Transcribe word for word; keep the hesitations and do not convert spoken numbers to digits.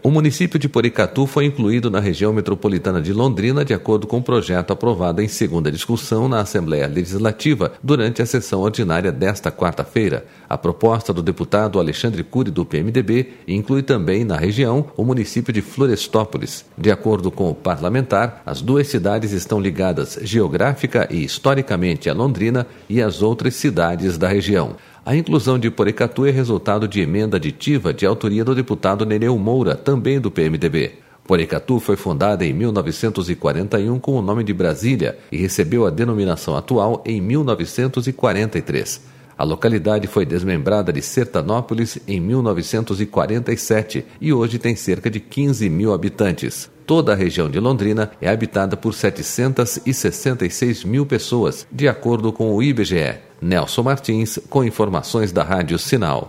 O município de Porecatu foi incluído na região metropolitana de Londrina de acordo com o projeto aprovado em segunda discussão na Assembleia Legislativa durante a sessão ordinária desta quarta-feira. A proposta do deputado Alexandre Cury, do P M D B, inclui também na região o município de Florestópolis. De acordo com o parlamentar, as duas cidades estão ligadas geográfica e historicamente a Londrina e as outras cidades da região. A inclusão de Porecatu é resultado de emenda aditiva de autoria do deputado Nereu Moura, também do P M D B. Porecatu foi fundada em mil novecentos e quarenta e um com o nome de Brasília e recebeu a denominação atual em mil novecentos e quarenta e três. A localidade foi desmembrada de Sertanópolis em mil novecentos e quarenta e sete e hoje tem cerca de quinze mil habitantes. Toda a região de Londrina é habitada por setecentos e sessenta e seis mil pessoas, de acordo com o I B G E. Nelson Martins, com informações da Rádio Sinal.